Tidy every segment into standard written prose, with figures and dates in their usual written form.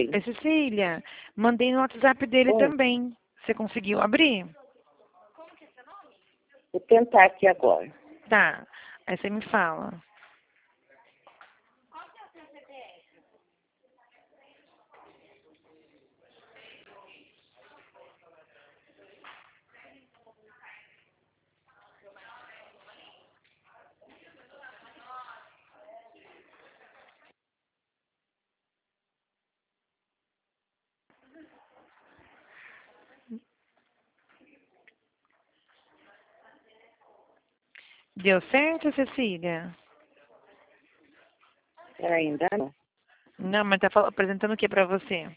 Oi, Cecília, mandei no WhatsApp dele Oi. também. Você conseguiu abrir? Vou tentar aqui agora. Tá. Aí você me fala. Deu certo, Cecília? Ainda não. Não, mas tá apresentando o que pra você?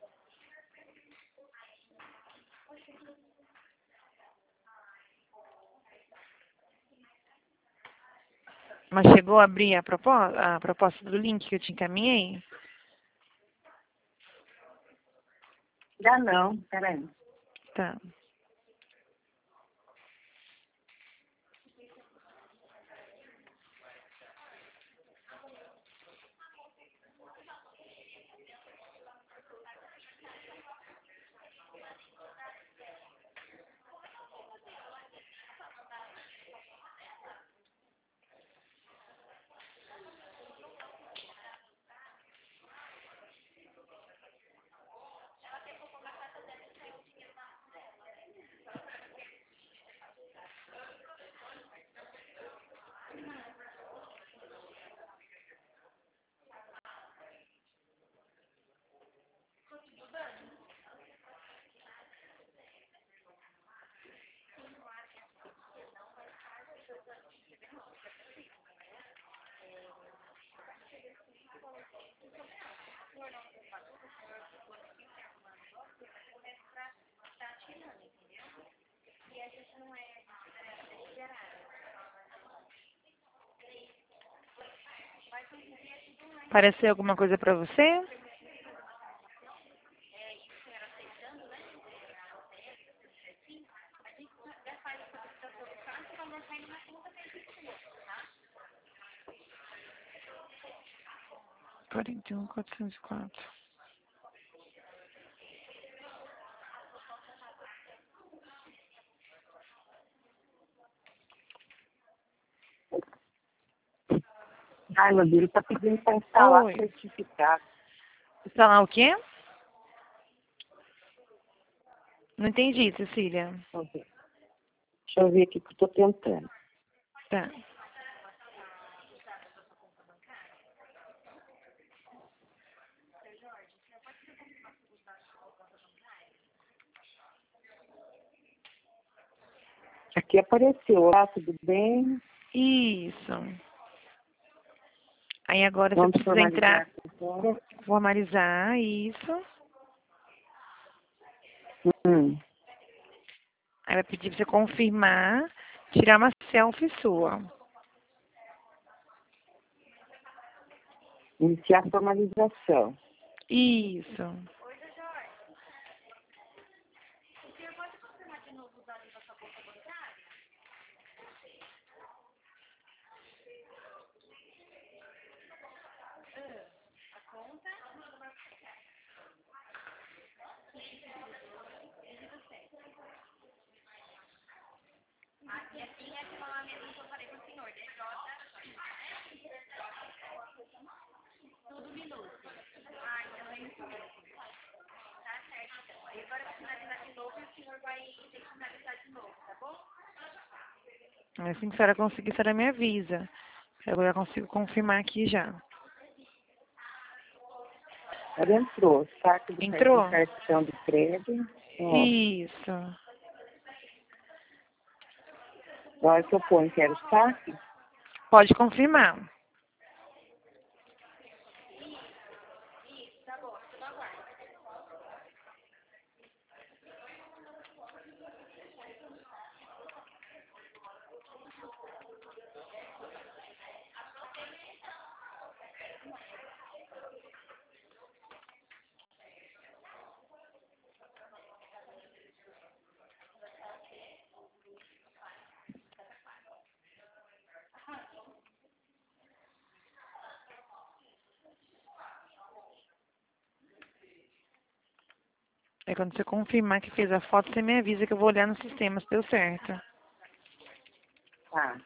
Mas chegou a abrir a proposta do link que eu te encaminhei? Ainda não, peraí. Tá. Apareceu alguma coisa pra você? Quarenta e um, 404. Ai, meu Deus, ele tá pedindo para instalar Oi. certificado. Instalar o quê? Não entendi, Cecília. Deixa eu ver aqui que eu tô tentando. Tá. Aqui apareceu. Olá, tudo bem? Isso. Aí agora você Vamos precisa formalizar entrar, aqui agora. formalizar isso. Hum. Aí vai pedir pra você confirmar, tirar uma selfie sua. Iniciar a formalização. Isso. Assim que a senhora conseguir, a senhora me avisa. Eu já consigo confirmar aqui já. Ela entrou. Saque do Entrou? cartão de crédito. Ó, Isso. na hora que eu ponho, quero saque. Pode confirmar. Aí quando você confirmar que fez a foto, você me avisa que eu vou olhar no sistema se deu certo. Tá.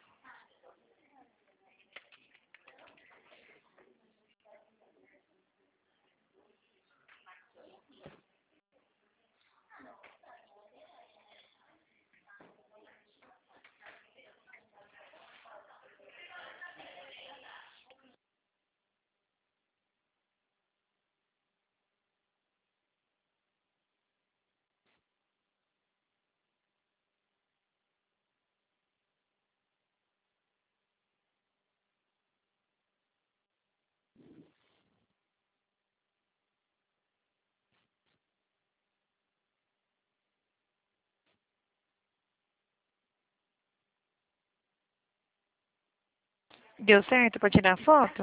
Deu certo pra tirar a foto?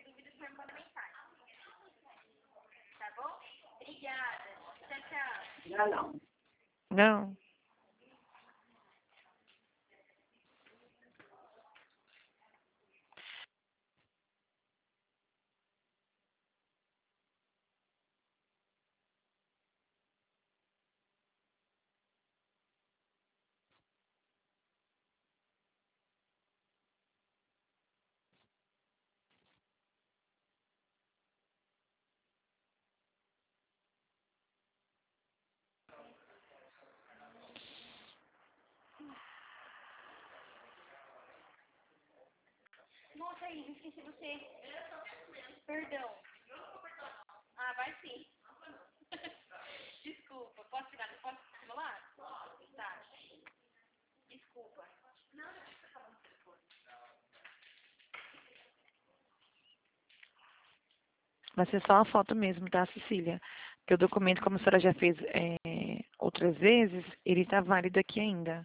Já não. Não. Nossa, aí, esqueci você. Perdão. Ah, vai sim. Desculpa. Posso tirar? Posso simular? Tá. Desculpa. Vai ser só a foto mesmo, tá, Cecília? Porque o documento, como a senhora já fez outras vezes, ele tá válido aqui ainda.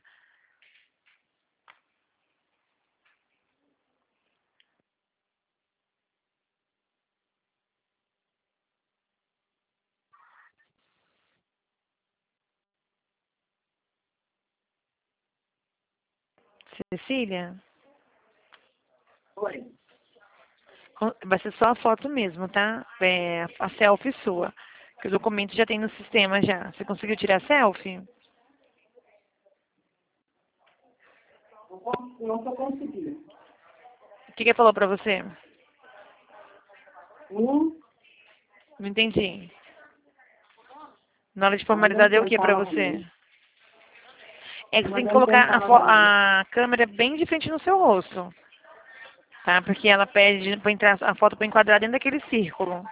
Cecília, Oi. vai ser só a foto mesmo, tá? A selfie sua. Que o documento já tem no sistema já. Você conseguiu tirar a selfie? Não estou conseguindo. O que que ele falou pra você? Um, Não entendi. Na hora de ainda formalizar, deu o que pra tentava você? ver. É que você tem que Mandando colocar tentava ver. a câmera bem de frente no seu rosto, tá? Porque ela pede pra entrar a foto pra enquadrar dentro daquele círculo.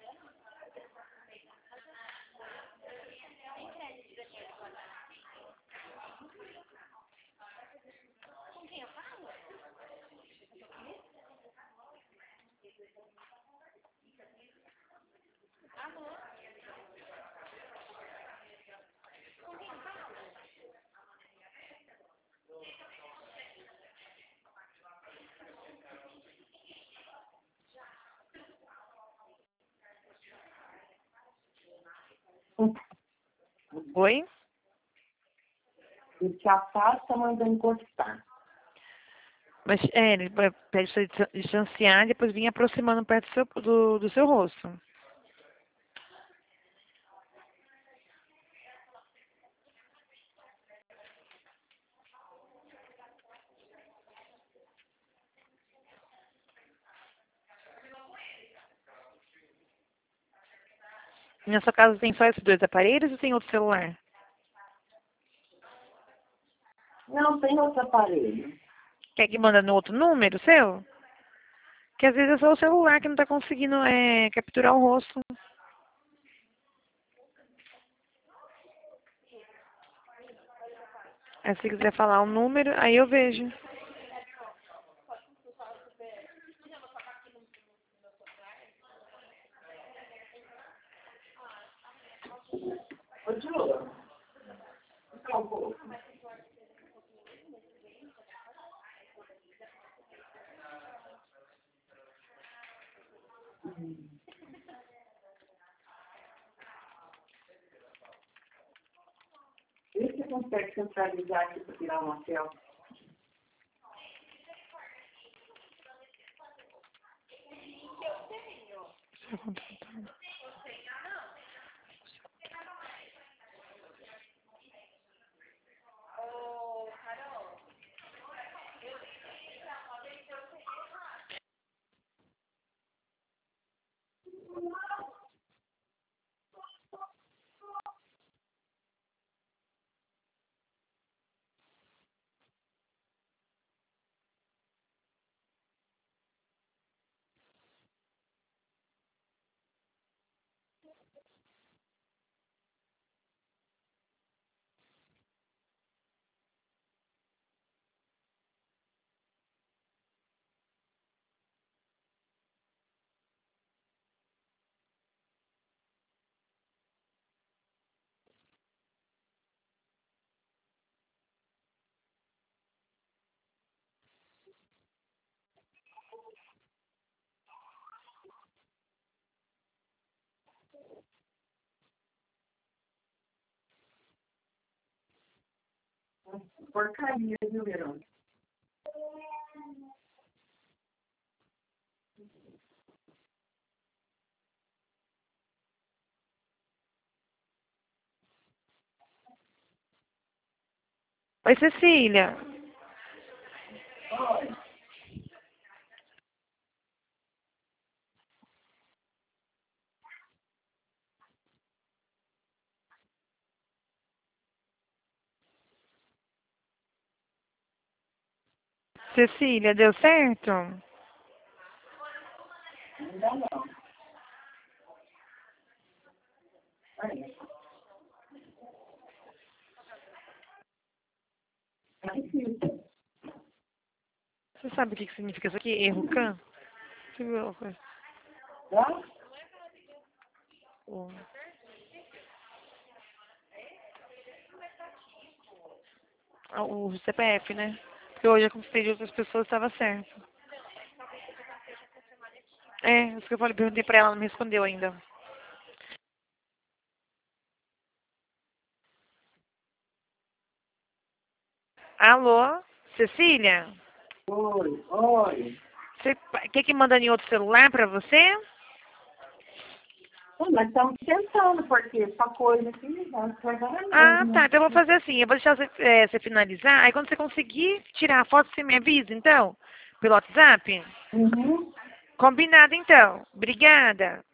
Oi? E se afasta, manda encostar. Mas ele pede pra você distanciar e depois vir aproximando perto do seu rosto. Na sua casa tem só esses dois aparelhos ou tem outro celular? Não, tem outro aparelho. Quer que manda no outro número seu? Que às vezes é só o celular que não tá conseguindo capturar o rosto. Aí se quiser falar o número, aí eu vejo. Ô, Júlio, por favor. Vê se você consegue centralizar aqui para tirar uma selfie. Deixa eu contratar. porcaria, viu, Verônica? Oi, Cecília. Oi. Cecília, deu certo? Ainda não. Aí. Tá difícil. Você sabe o que significa isso aqui? Erro CAN? Você viu a coisa? Tá? O o CPF, né? Porque hoje eu consultei de outras pessoas, estava certo. É, isso que eu falei, perguntei pra ela, ela não me respondeu ainda. Alô, Cecília? Oi, oi. Você quer que manda em outro celular pra você? Nós estamos tentando, porque essa coisa aqui vai trabalhar Ah, mesmo. tá. Então eu vou fazer assim. Eu vou deixar você finalizar. Aí quando você conseguir tirar a foto, você me avisa, então? Pelo WhatsApp? Uhum. Combinado, então. Obrigada.